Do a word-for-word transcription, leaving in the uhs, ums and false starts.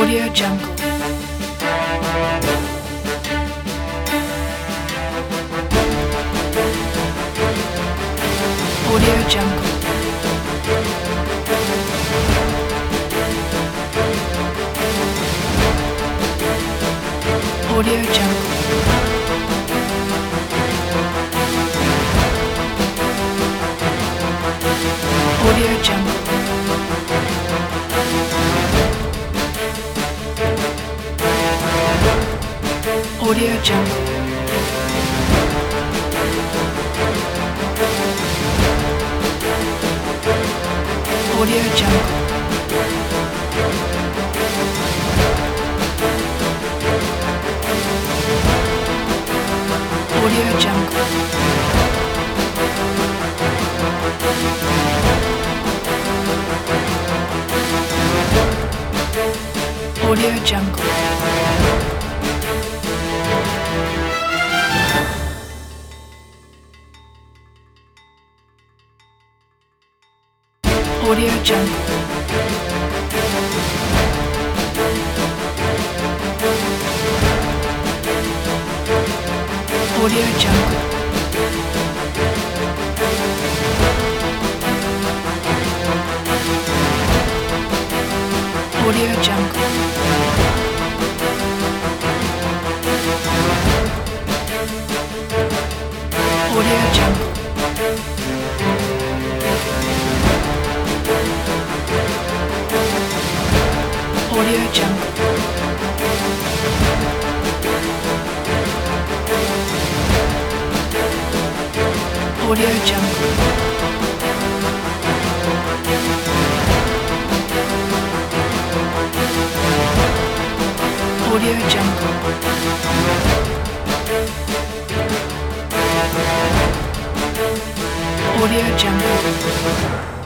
Audio Jungle. Audio Jungle. Audio Jungle. Audio Jungle. Audio Jungle. Audio Jungle. Audio Jungle. Audio Jungle. Audio Jungle. Audio Jungle. Audio Jungle. Audio Jungle. Audio Jungle. Audio Jungle. Audio Jungle. Audio Jungle.